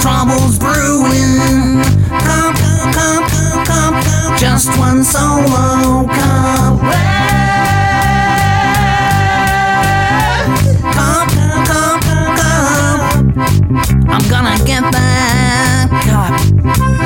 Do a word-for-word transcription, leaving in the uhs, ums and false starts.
trouble's brewing. Cup, cup, cup, cup, cup, just one solo cup. Cup, cup, cup, cup, I'm gonna get that cup.